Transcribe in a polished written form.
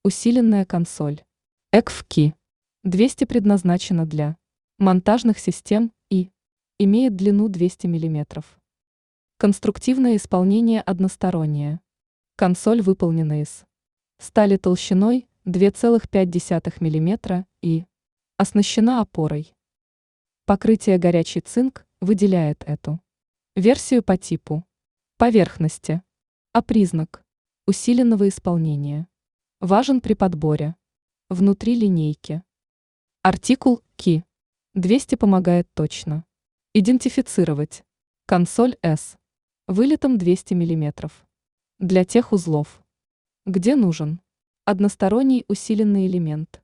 Усиленная консоль. ECF-Key 200 предназначена для монтажных систем и имеет длину 200 мм. Конструктивное исполнение одностороннее. Консоль выполнена из стали толщиной 2,5 мм и оснащена опорой. Покрытие горячий цинк выделяет эту версию по типу поверхности, а признак усиленного исполнения важен при подборе внутри линейки. Артикул Key 200 помогает точно идентифицировать консоль S вылетом 200 мм для тех узлов, где нужен односторонний усиленный элемент.